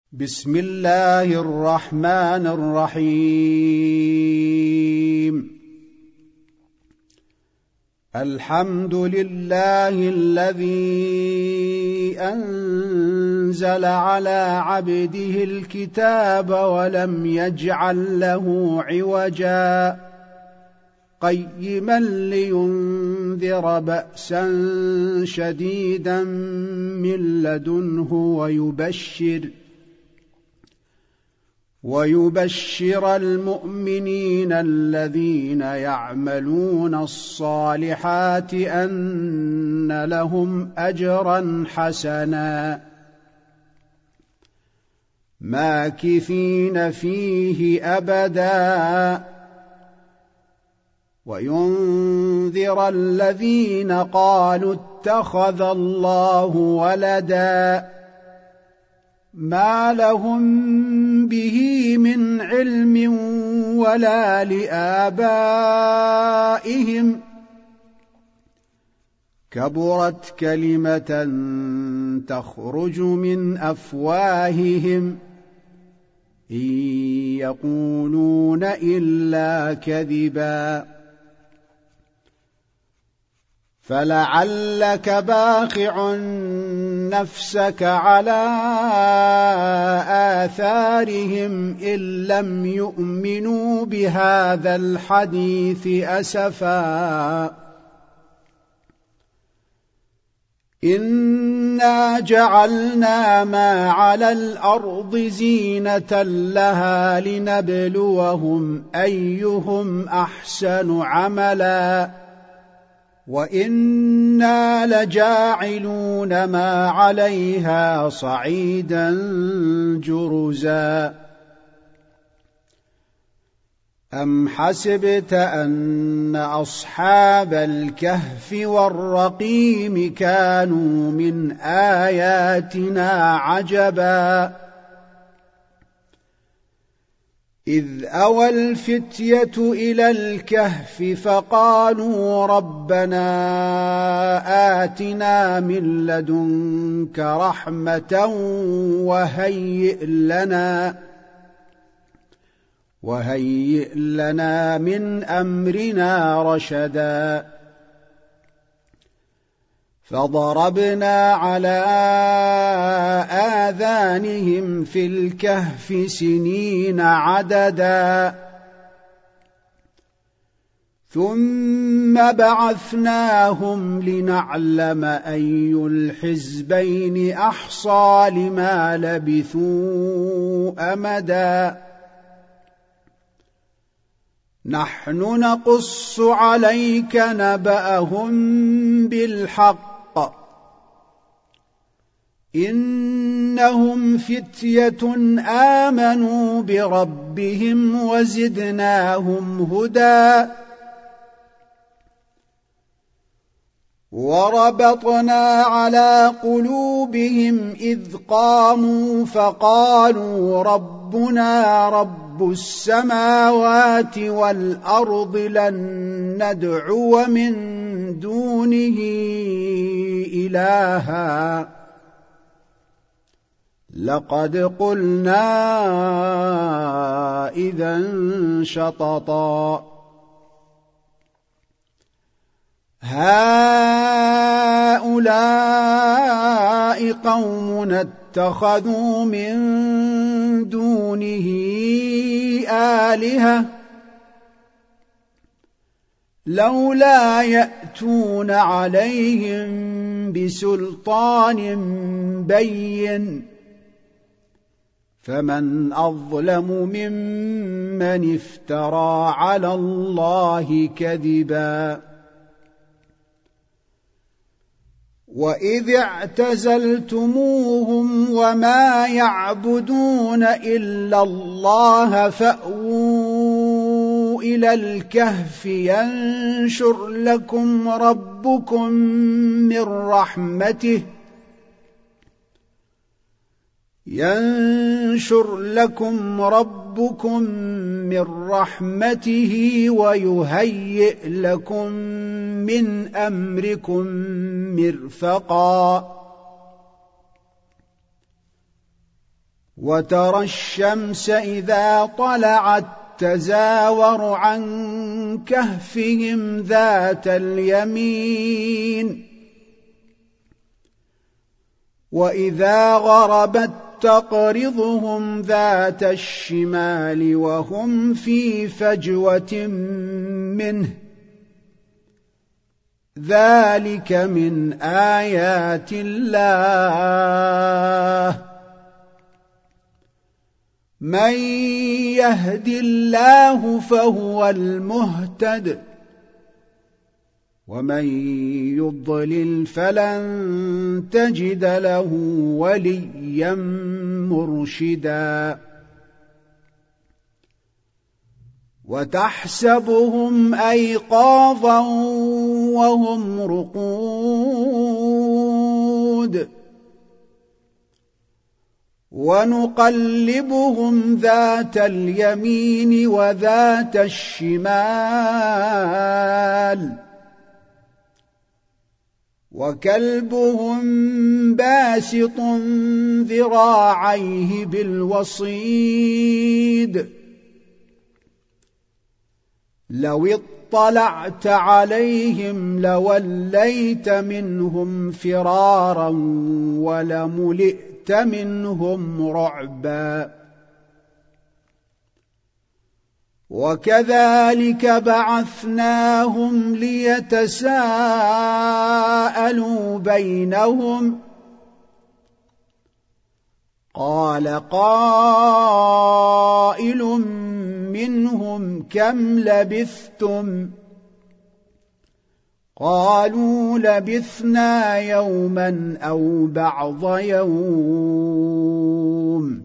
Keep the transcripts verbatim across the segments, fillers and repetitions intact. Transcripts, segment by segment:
بسم الله الرحمن الرحيم. الحمد لله الذي أنزل على عبده الكتاب ولم يجعل له عوجا قيما لينذر بأسا شديدا من لدنه ويبشر ويبشر المؤمنين الذين يعملون الصالحات أن لهم أجرا حسنا ماكثين فيه أبدا وينذر الذين قالوا اتخذ الله ولدا ما لهم به من علم ولا لآبائهم كبرت كلمة تخرج من أفواههم إن يقولون إلا كذبا فلعلك باخع نفسك على آثارهم إن لم يؤمنوا بهذا الحديث أسفا إنا جعلنا ما على الأرض زينة لها لنبلوهم أيهم أحسن عملا وإنا لجاعلون ما عليها صعيدا جرزا أم حسبت أن أصحاب الكهف والرقيم كانوا من آياتنا عجبا إذ أوى الفتية إلى الكهف فقالوا ربنا آتنا من لدنك رحمة وهيئ لنا وهيئ لنا من أمرنا رشدا فضربنا على آذانهم في الكهف سنين عددا ثم بعثناهم لنعلم أي الحزبين أحصى لما لبثوا أمدا نحن نقص عليك نبأهم بالحق إنهم فتية آمنوا بربهم وزدناهم هدى وربطنا على قلوبهم إذ قاموا فقالوا ربنا رب السماوات والأرض لن ندعو من دونه إلها لقد قلنا إذا شططا هؤلاء قوم اتخذوا من دونه آلهة لولا يأتون عليهم بسلطان بين فمن أظلم ممن افترى على الله كذبا وإذ اعتزلتموهم وما يعبدون إلا الله فأووا إلى الكهف ينشر لكم ربكم من رحمته ينشر لكم ربكم من رحمته ويهيئ لكم من أمركم مرفقا وترى الشمس إذا طلعت تزاور عن كهفهم ذات اليمين وإذا غربت تقرضهم ذات الشمال وهم في فجوة منه ذلك من آيات الله من يهد الله فهو المهتد ومن يضلل فلن تجد له وليا مرشدا وتحسبهم أيقاظا وهم رقود ونقلبهم ذات اليمين وذات الشمال وكلبهم باسط ذراعيه بالوصيد لو اطلعت عليهم لوليت منهم فرارا ولملئت منهم رعبا وكذلك بعثناهم ليتساءلوا بينهم قال قائل منهم كم لبثتم قالوا لبثنا يوما أو بعض يوم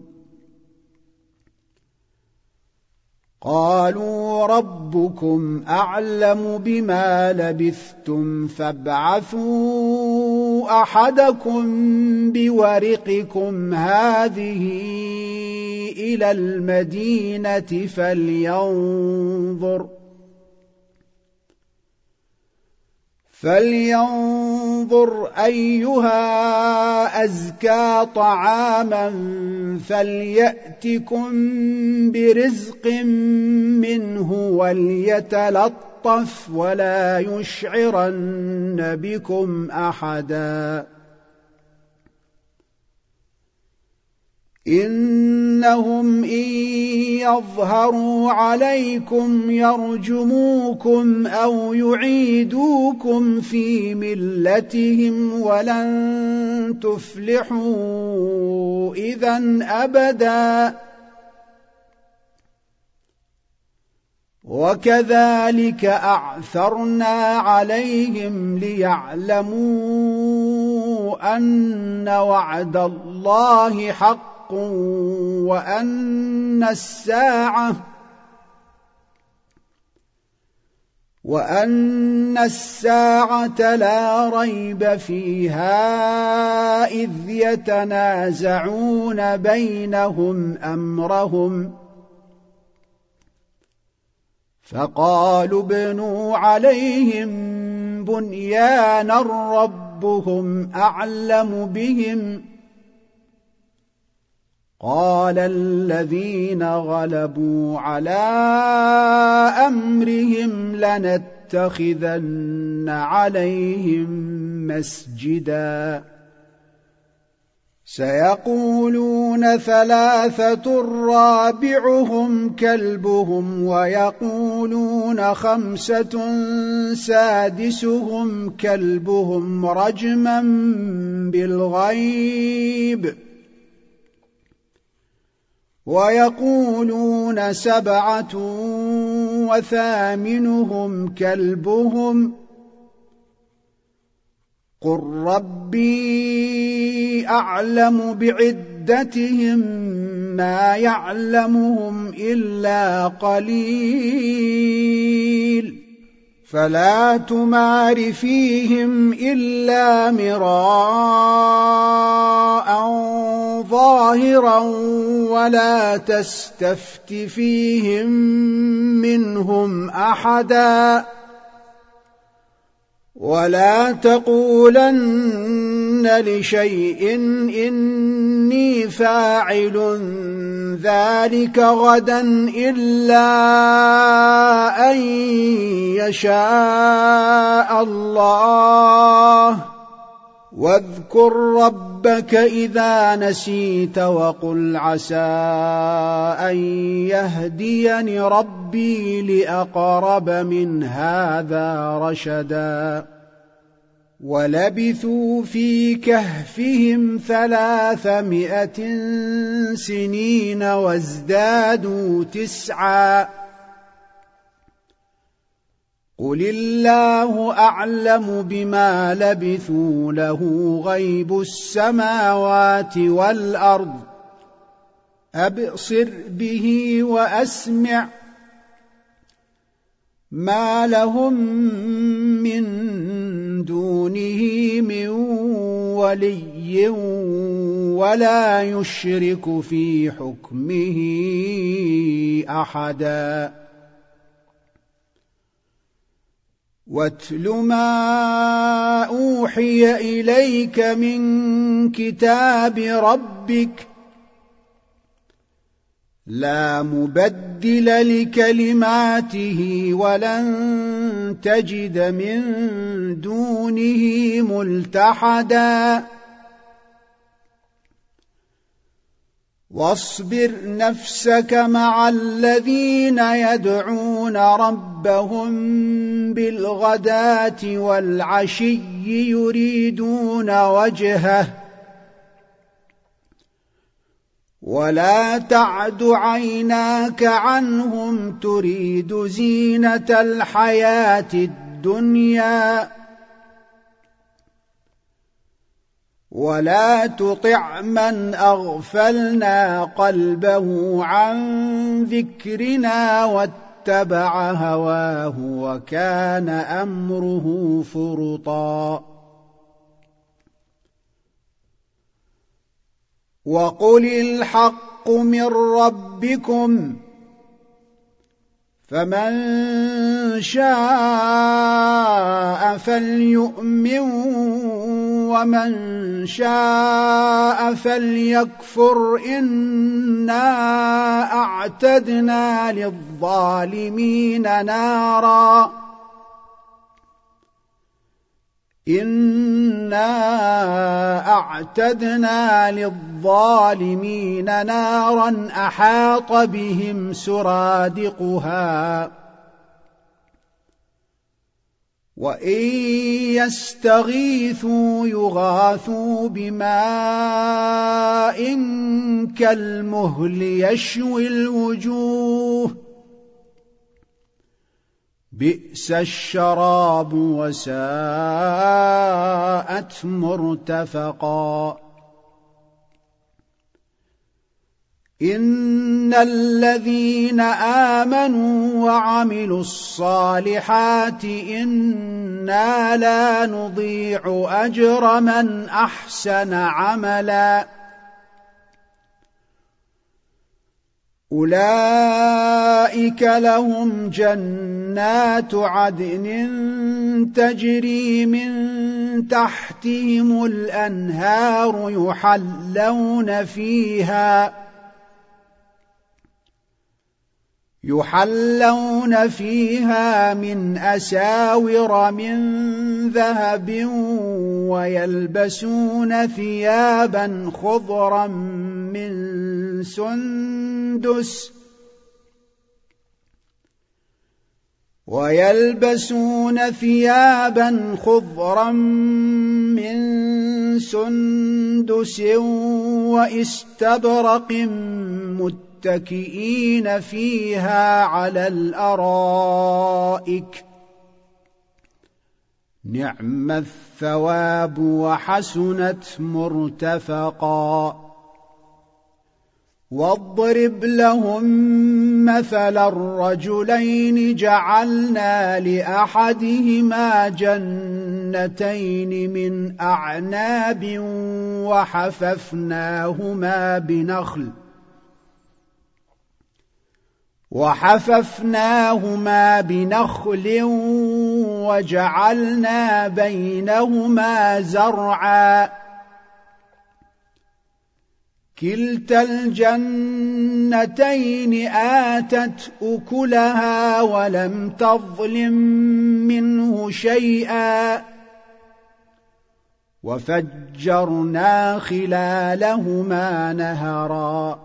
قالوا ربكم أعلم بما لبثتم فابعثوا أحدكم بورقكم هذه إلى المدينة فلينظر فلينظر أيها أزكى طعاما فليأتكم برزق منه وليتلطف ولا يشعرن بكم أحدا إنهم إن يظهروا عليكم يرجموكم أو يعيدوكم في ملتهم ولن تفلحوا إذن أبدا وكذلك أعثرنا عليهم ليعلموا أن وعد الله حق وأن الساعة وأن الساعة لا ريب فيها إذ يتنازعون بينهم أمرهم فقالوا ابنوا عليهم بنيانا ربهم أعلم بهم قال الذين غلبوا على أمرهم لنتخذن عليهم مسجدا سيقولون ثلاثة رابعهم كلبهم ويقولون خمسة سادسهم كلبهم رجما بالغيب ويقولون سبعة وثامنهم كلبهم قل ربي أعلم بعدتهم ما يعلمهم إلا قليل فلا تمار فيهم إلا مراء ظاهرا ولا تستفت فيهم منهم أحدا ولا تقولن لشيء إني فاعل ذلك غدا إلا أن يشاء الله واذكر ربك إذا نسيت وقل عسى أن يهديني ربي لأقرب من هذا رشدا ولبثوا في كهفهم ثلاثمائة سنين وازدادوا تسعا قل الله أعلم بما لبثوا له غيب السماوات والأرض أبصر به وأسمع ما لهم من دونه من ولي ولا يشرك في حكمه أحدا واتل ما أوحي إليك من كتاب ربك لا مبدل لكلماته ولن تجد من دونه ملتحدا واصبر نفسك مع الذين يدعون ربهم بالغداة والعشي يريدون وجهه ولا تعد عيناك عنهم تريد زينة الحياة الدنيا ولا تطع من أغفلنا قلبه عن ذكرنا واتبع هواه وكان أمره فرطا وقل الحق من ربكم فمن شاء فليؤمن ومن شاء فليكفر إنا أعتدنا للظالمين نارا إنا أعتدنا للظالمين نارا أحاط بهم سرادقها وإن يستغيثوا يغاثوا بماء كالمهل يشوي الوجوه بئس الشراب وساءت مرتفقا إن الذين آمنوا وعملوا الصالحات إنا لا نضيع أجر من أحسن عملا أولئك لهم جنات عدن تجري من تحتهم الأنهار يحلون فيها يحلون فيها من أساور من ذهب ويلبسون ثيابا خضرا من سندس ويلبسون ثيابا خضرا من سندس واستبرق متكئين فيها على الأرائك نعم الثواب وحسنت مرتفقا واضرب لهم مثل الرجلين جعلنا لأحدهما جنتين من أعناب وحففناهما بنخل وحففناهما بنخل وجعلنا بينهما زرعا كلتا الجنتين آتت أكلها ولم تظلم منه شيئا وفجرنا خلالهما نهرا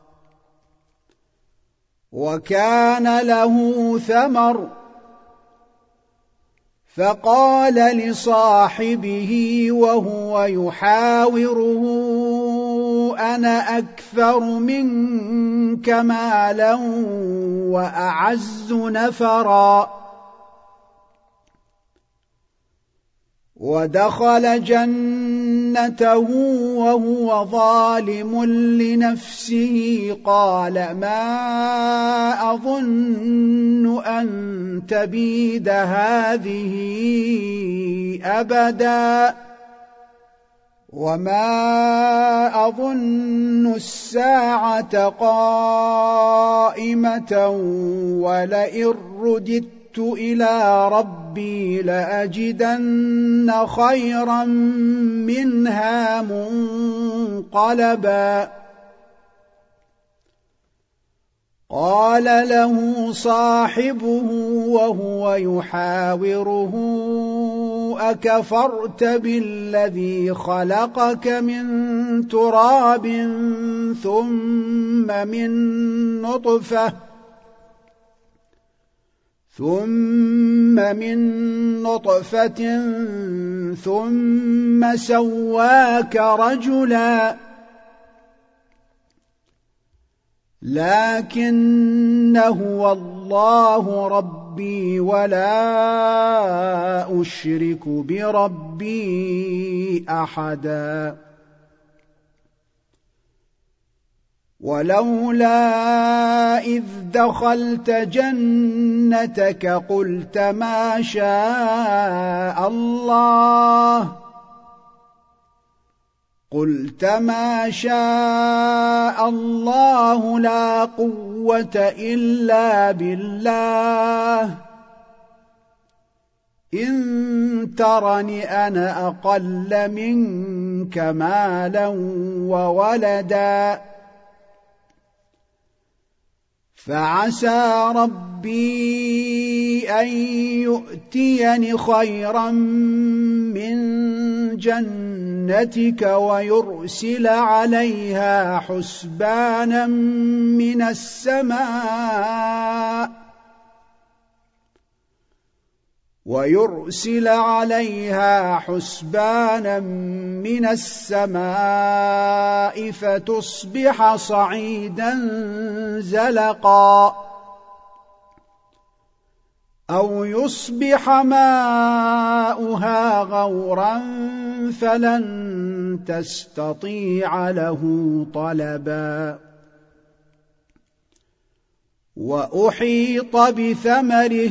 وكان له ثمر فقال لصاحبه وهو يحاوره أنا أكثر منك مالا وأعز نفرا ودخل جنته وهو ظالم لنفسه قال ما أظن أن تبيد هذه أبدا وما أظن الساعة قائمة ولئن رددت إلى ربي لأجدن خيرا منها منقلبا قال له صاحبه وهو يحاوره أكفرت بالذي خلقك من تراب ثم من نطفة ثم من نطفة ثم سواك رجلا لكن هو الله ربي ولا أشرك بربي أحدا ولولا إذ دخلت جنتك قلت ما شاء الله قلت ما شاء الله لا قوة إلا بالله إن ترني أنا أقل منك مالا وولدا فعسى ربي أن يؤتيني خيرا من جنتك ويرسل عليها حسبانا من السماء ويرسل عليها حسبانا من السماء فتصبح صعيدا زلقا أو يصبح ماؤها غورا فلن تستطيع له طلبا وأحيط بثمره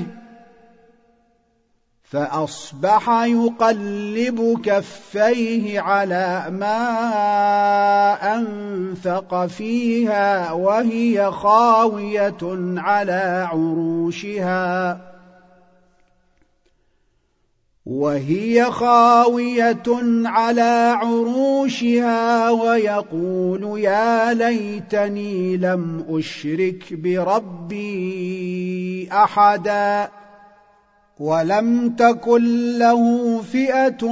فأصبح يقلب كفيه على ما أنفق فيها وهي خاوية على عروشها وهي خاوية على عروشها ويقول يا ليتني لم أشرك بربي أحدا ولم تكن له فئة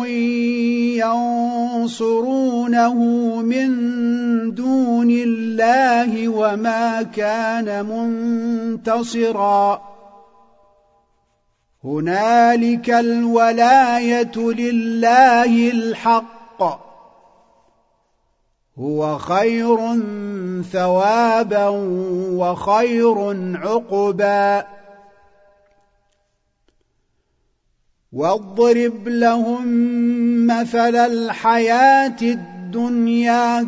ينصرونه من دون الله وما كان منتصرا هنالك الولاية لله الحق هو خير ثوابا وخير عقبا واضرب لهم مثل الحياة الدنيا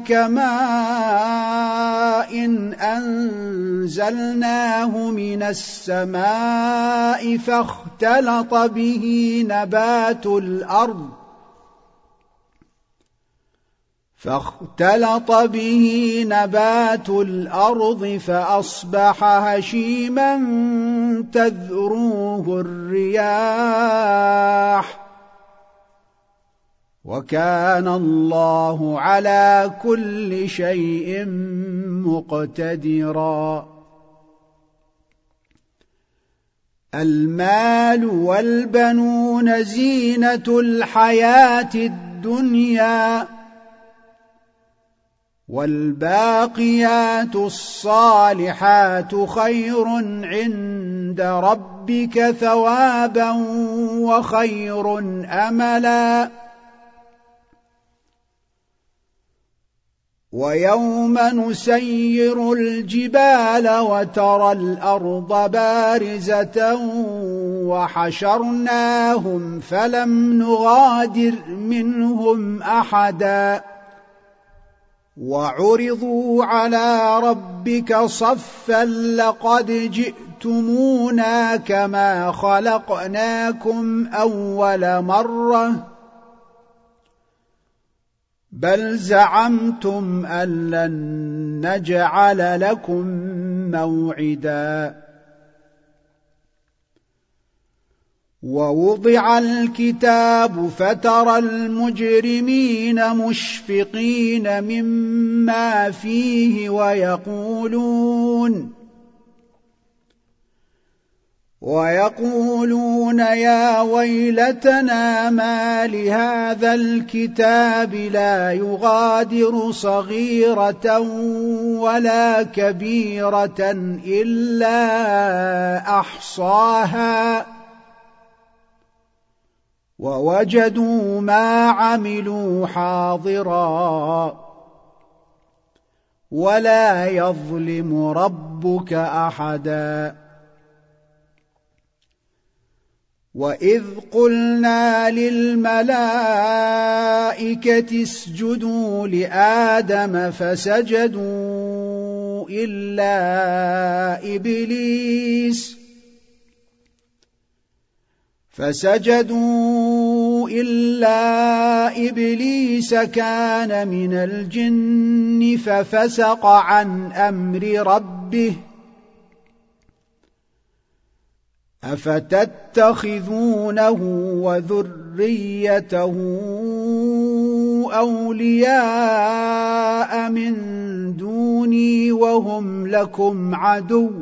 كماء إن أنزلناه من السماء فاختلط به نبات الأرض فاختلط به نبات الأرض فأصبح هشيما تذروه الرياح وكان الله على كل شيء مقتدرا. المال والبنون زينة الحياة الدنيا والباقيات الصالحات خير عند ربك ثوابا وخير أملا. ويوم نسير الجبال وترى الأرض بارزة وحشرناهم فلم نغادر منهم أحدا وعرضوا على ربك صفا لقد جئتمونا كما خلقناكم أول مرة بل زعمتم أن لن نجعل لكم موعدا. ووضع الكتاب فترى المجرمين مشفقين مما فيه ويقولون ويقولون يا ويلتنا ما لهذا الكتاب لا يغادر صغيرة ولا كبيرة إلا أحصاها ووجدوا ما عملوا حاضرا ولا يظلم ربك أحدا. وإذ قلنا للملائكة اسجدوا لآدم فسجدوا إلا إبليس فسجدوا إلا إبليس كان من الجن ففسق عن أمر ربه أفتتخذونه وذريته أولياء من دوني وهم لكم عدو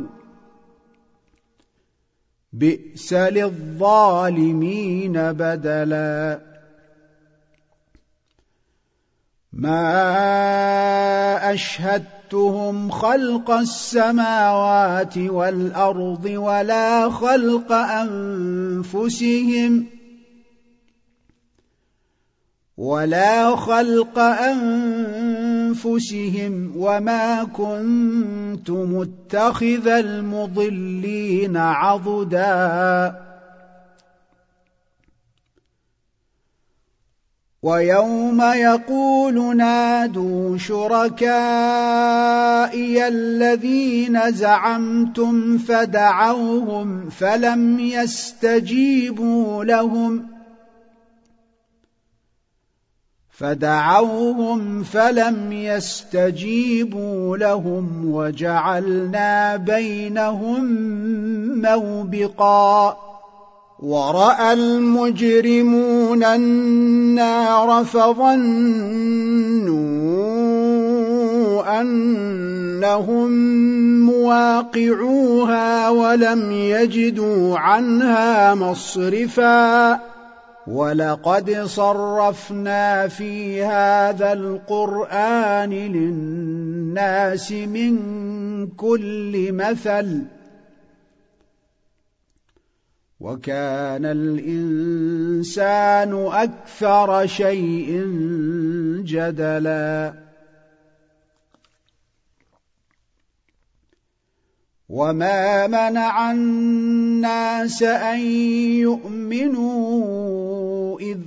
بئس للظالمين بدلا. ما أشهدتهم خلق السماوات والأرض ولا خلق أنفسهم ولا خلق أنفسهم وما كنت متخذ المضلين عضدا. ويوم يقول نادوا شركائي الذين زعمتم فدعوهم فلم يستجيبوا لهم فدعوهم فلم يستجيبوا لهم وجعلنا بينهم موبقا. ورأى المجرمون النار فظنوا أنهم مواقعوها ولم يجدوا عنها مصرفا. ولقد صرفنا في هذا القرآن للناس من كل مثل وكان الإنسان أكثر شيء جدلا. وما منع الناس أن يؤمنوا إذ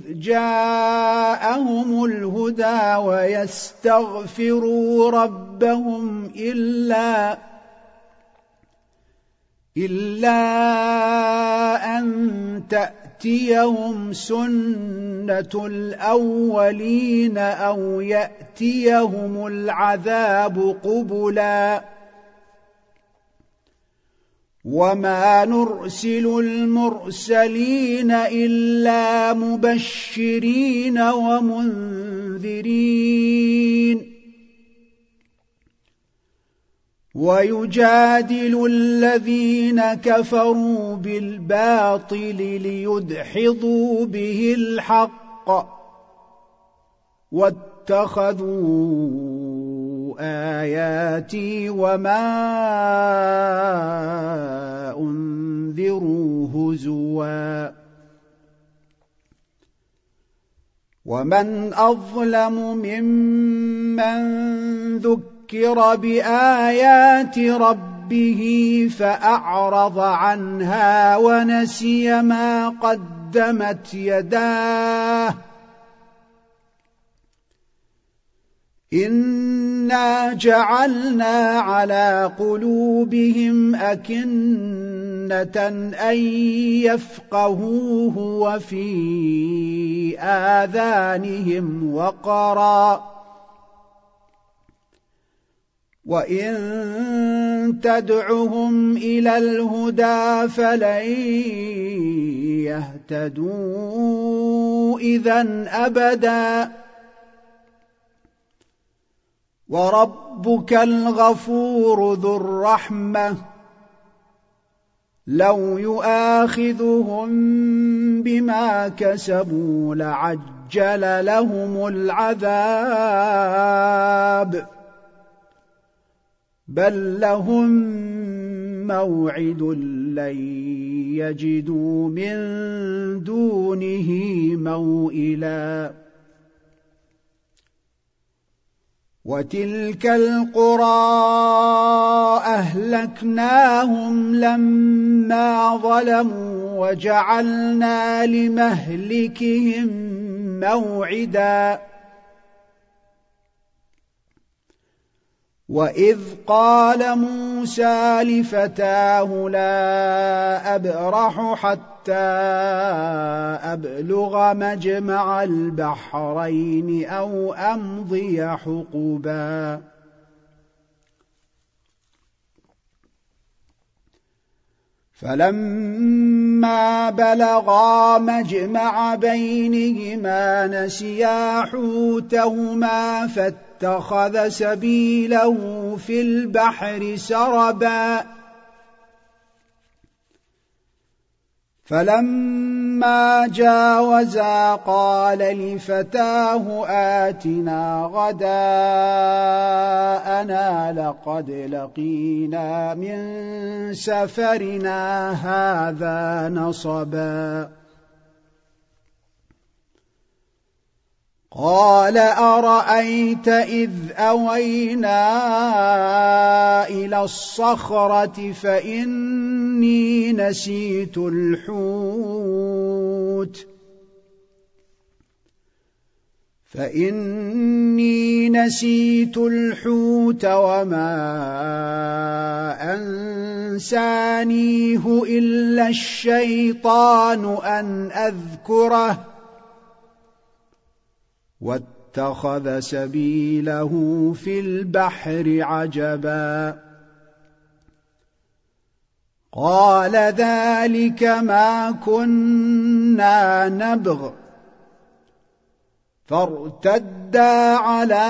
جاءهم الهدى ويستغفروا ربهم إلا إلا أن تأتيهم تأتيهم سنة الأولين أو يأتيهم العذاب قبلا وما نرسل المرسلين إلا مبشرين ومنذرين ويجادل الذين كفروا بالباطل ليدحضوا به الحق واتخذوا آياتي وما أنذروا هزوا ومن أظلم ممن ذكر ذكر بآيات ربه فأعرض عنها ونسي ما قدمت يداه إنا جعلنا على قلوبهم أكنة أن يفقهوه وفي آذانهم وقرا وإن تدعهم إلى الهدى فلن يهتدوا إذن أبدا وربك الغفور ذو الرحمة لو يؤاخذهم بما كسبوا لعجل لهم العذاب بل لهم موعد لن يجدوا من دونه موئلا وتلك القرى أهلكناهم لما ظلموا وجعلنا لمهلكهم موعدا وإذ قال موسى لفتاه لا أبرح حتى أبلغ مجمع البحرين أو أمضي حقبا فلما بلغا مجمع بينهما نسيا حوتهما فاتخذ سبيله في البحر سربا فلما جاوزا قال لفتاه آتنا غداءنا لقد لقينا من سفرنا هذا نصبا قال أرأيت إذ أوينا إلى الصخرة فإني نسيت الحوت فإني نسيت الحوت وما أنسانيه إلا الشيطان أن أذكره واتخذ سبيله في البحر عجبا قال ذلك ما كنا نبغ فارتدا على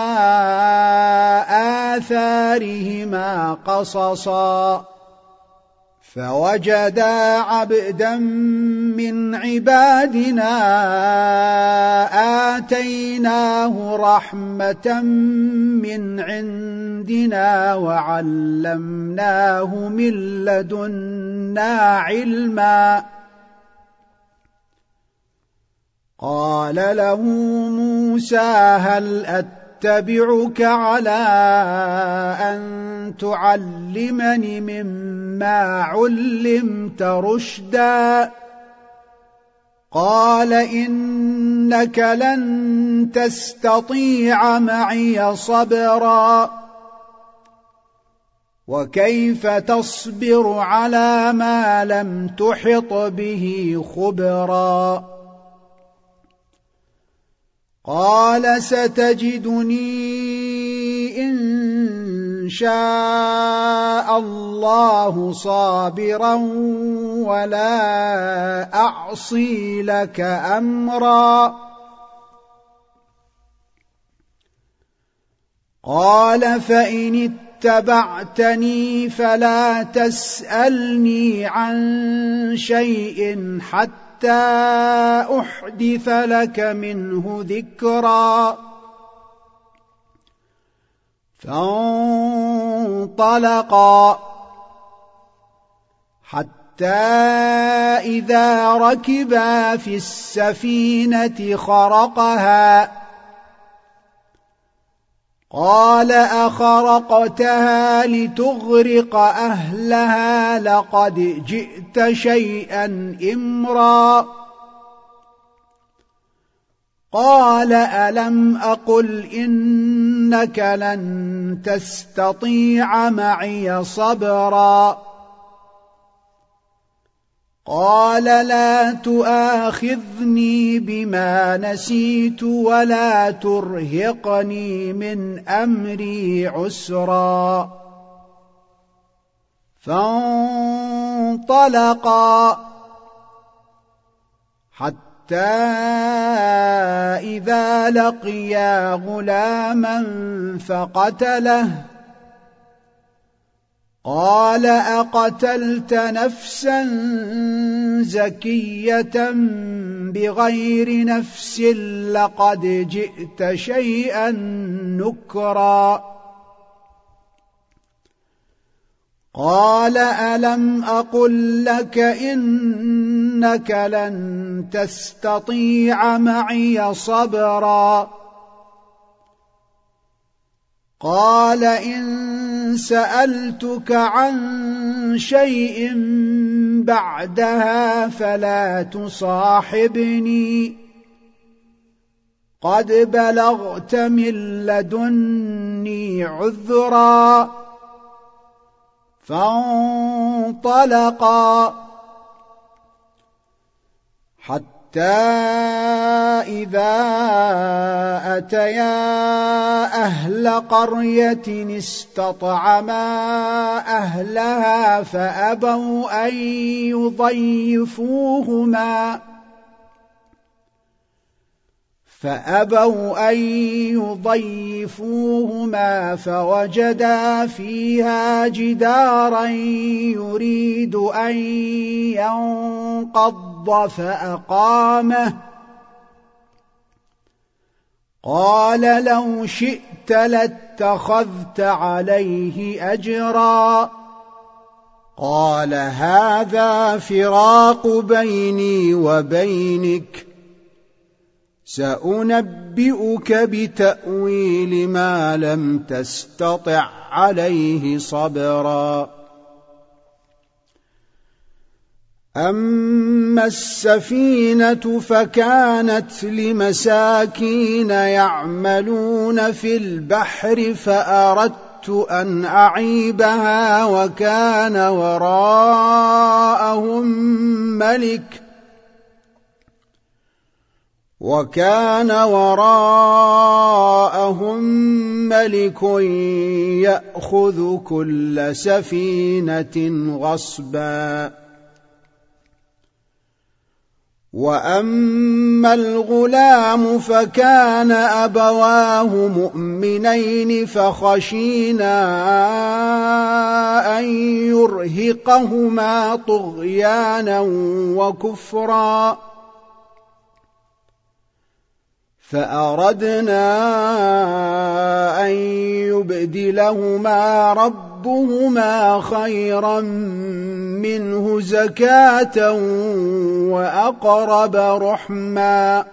آثارهما قصصا فوجدا عبدا من عبادنا آتيناه رحمة من عندنا وعلمناه من لدنا علما قال له موسى هل أتبعك على أن تعلمني مما علمت رشدا قال إنك لن تستطيع معي صبرا وكيف تصبر على ما لم تحط به خبرا قال ستجدني إن شاء الله صابرا ولا أعصي لك أمرا قال فإن اتبعتني فلا تسألني عن شيء حتى أحدث لك منه ذكرا فانطلقا حتى إذا ركبا في السفينة خرقها قال أخرقتها لتغرق أهلها لقد جئت شيئا إمرا قال ألم أقل إنك لن تستطيع معي صبرا قال لا تؤاخذني بما نسيت ولا ترهقني من أمري عسرا فانطلقا حتى إذا لقيا غلاما فقتله قال أقتلت نفسا زكية بغير نفس لقد جئت شيئا نكرا قال ألم أقل لك إنك لن تستطيع معي صبرا قال إن سألتك عن شيء بعدها فلا تصاحبني قد بلغت من لدني عذرا فانطلقا حتى إذا أتيا أهل قرية استطعما أهلها فأبوا أن يضيفوهما فأبوا أن يضيفوهما فوجدا فيها جدارا يريد أن ينقض فأقامه قال لو شئت لاتخذت عليه أجرا قال هذا فراق بيني وبينك سأنبئك بتأويل ما لم تستطع عليه صبرا أما السفينة فكانت لمساكين يعملون في البحر فأردت أن أعيبها وكان وراءهم ملك وكان وراءهم ملك يأخذ كل سفينة غصبا وأما الغلام فكان أبواه مؤمنين فخشينا أن يرهقهما طغيانا وكفرا فأردنا أن يبدلهما ربهما خيرا منه زكاة وأقرب رحما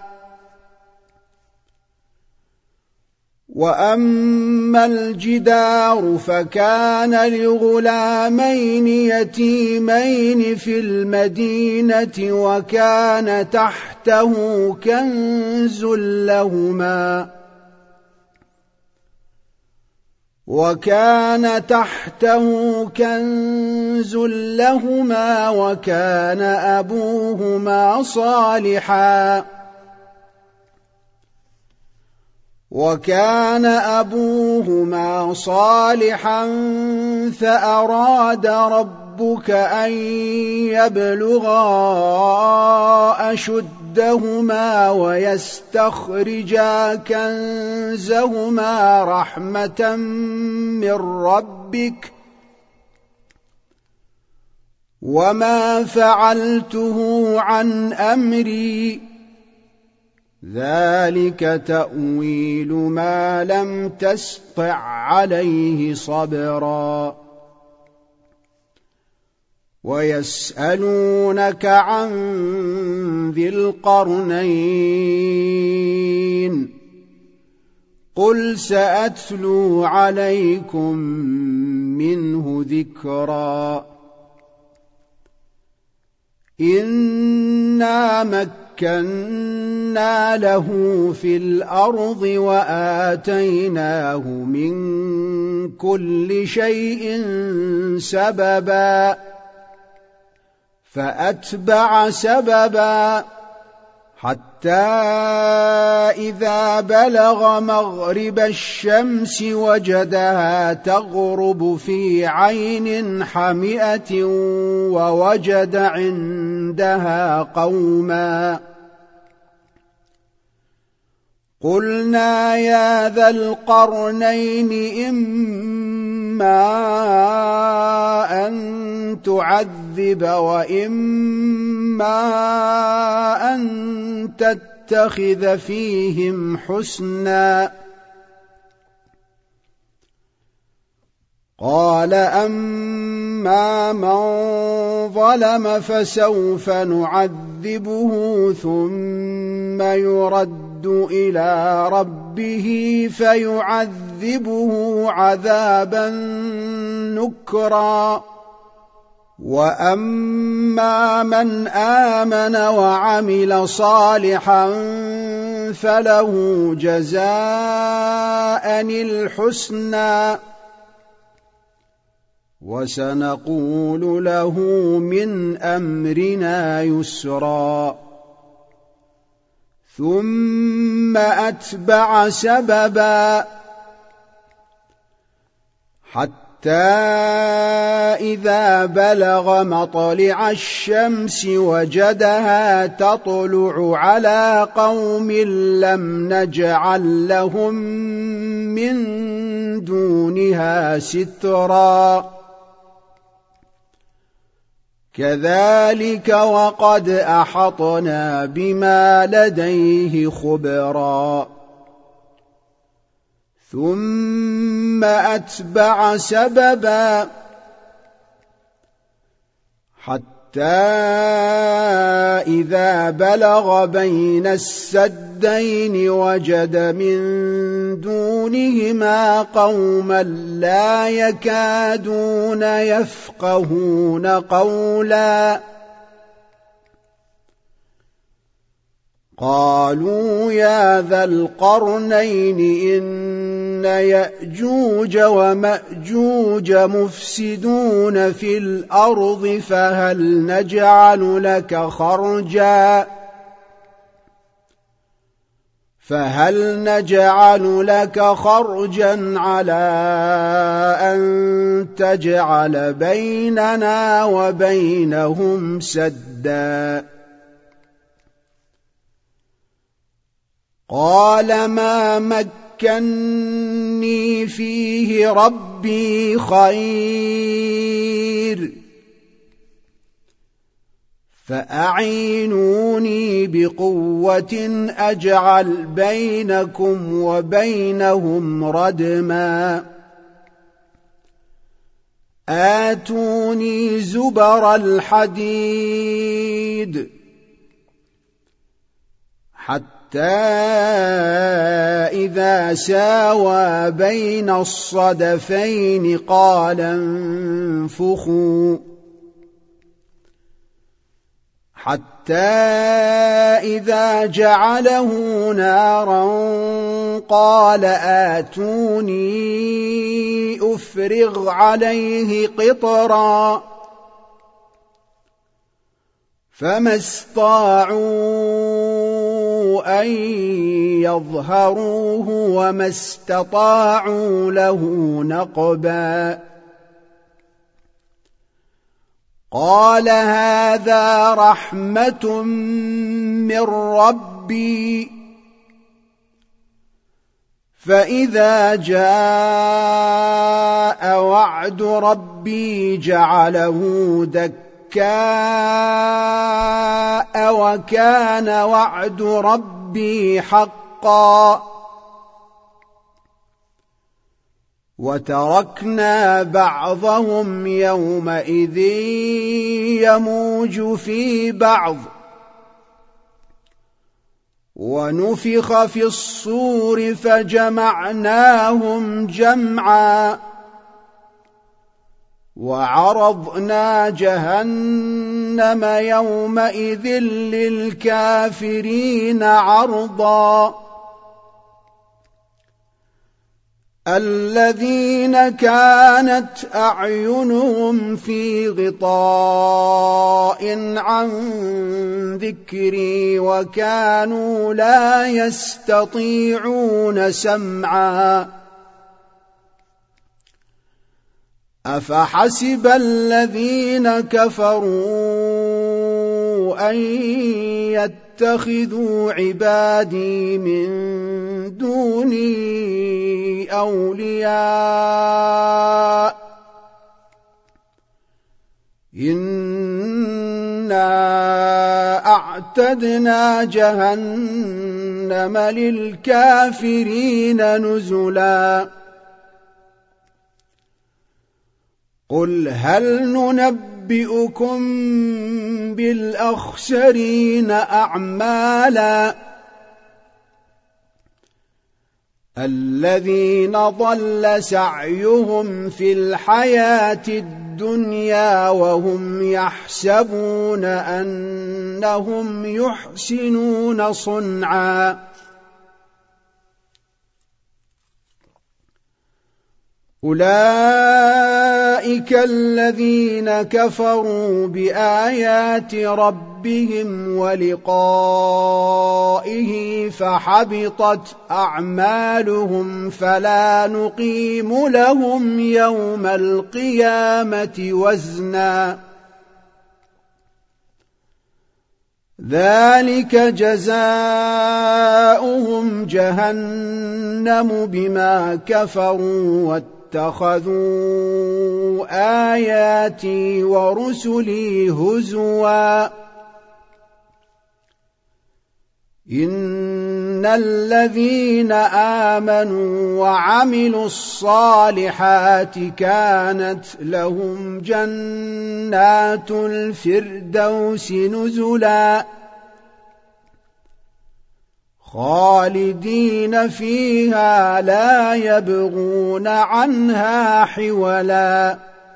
وأما الجدار فكان لغلامين يتيمين في المدينة وكان تحته كنز لهما وكان تحته كنز لهما وكان أبوهما صالحا وكان أبوهما صالحا فأراد ربك أن يبلغا أشدهما ويستخرجا كنزهما رحمة من ربك وما فعلته عن أمري ذلك تأويل ما لم تسطع عليه صبرا ويسألونك عن ذي القرنين قل سأتلو عليكم منه ذكرا إنا مكنا له في الأرض وآتيناه من كل شيء سببا فأتبع سببا حتى إذا بلغ مغرب الشمس وجدها تغرب في عين حمئة ووجد عندها قوما قلنا يا ذا القرنين إما أن تعذب وإما أن تتخذ فيهم حسنا قال أما من ظلم فسوف نعذبه ثم يرد إلى ربه فيعذبه عذابا نكرا وأما من آمن وعمل صالحا فله جزاء الحسنى وسنقول له من أمرنا يسرا ثم أتبع سببا حتى إذا بلغ مطلع الشمس وجدها تطلع على قوم لم نجعل لهم من دونها سترا كذلك وقد أحطنا بما لديه خبرا ثم أتبع سببا حتى إذا بلغ بين السدين وجد من دونهما قوما لا يكادون يفقهون قولا قالوا يا ذا القرنين إن يأجوج ومأجوج مفسدون في الأرض فهل نجعل لك خرجا فهل نجعل لك خرجا على أن تجعل بيننا وبينهم سدا قال ما مكني فيه ربي خير فأعينوني بقوة أجعل بينكم وبينهم ردما آتوني زبر الحديد حتى إذا ساوى بين الصدفين قال انفخوا حتى إذا جعله نارا قال آتوني أفرغ عليه قطرا فما استطاعوا أن يظهروه وما استطاعوا له نقبا قال هذا رحمة من ربي فإذا جاء وعد ربي جعله دكاء وكان وعد ربي حقا وتركنا بعضهم يومئذ يموج في بعض ونفخ في الصور فجمعناهم جمعا وعرضنا جهنم يومئذ للكافرين عرضا الذين كانت أعينهم في غطاء عن ذكري وكانوا لا يستطيعون سمعا أفحسب الذين كفروا أن يتخذوا عبادي من دوني أولياء إنا أعتدنا جهنم للكافرين نزلا قل هل ننبئكم بالأخسرين أعمالا الذين ضل سعيهم في الحياة الدنيا وهم يحسبون أنهم يحسنون صنعا أولئك الذين كفروا بآيات ربهم ولقائه فحبطت أعمالهم فلا نقيم لهم يوم القيامة وزنا ذلك جزاؤهم جهنم بما كفروا اتخذوا آياتي ورسلي هزوا إن الذين آمنوا وعملوا الصالحات كانت لهم جنات الفردوس نزلا خالدين فيها لا يبغون عنها حولا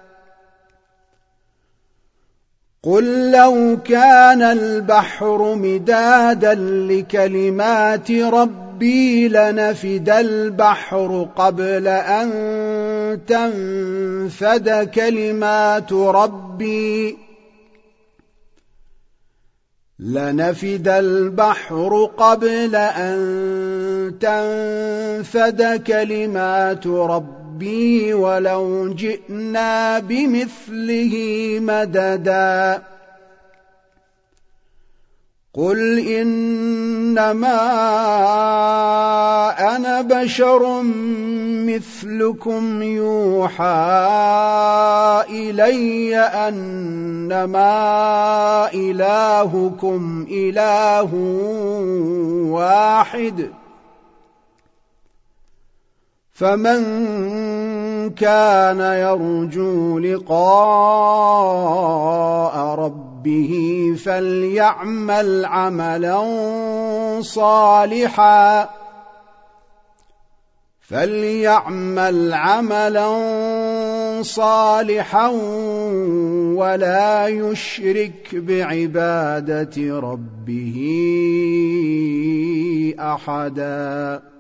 قل لو كان البحر مدادا لكلمات ربي لنفد البحر قبل أن تنفد كلمات ربي لنفد البحر قبل أن تنفد كلمات ربي ولو جئنا بمثله مددا قل إنما أنا بشر مثلكم يوحى إلي أنما إلهكم إله واحد فمن كان يرجو لقاء ربه فليعمل عملا صالحا فليعمل عملا صالحا ولا يشرك بعبادة ربه أحدا.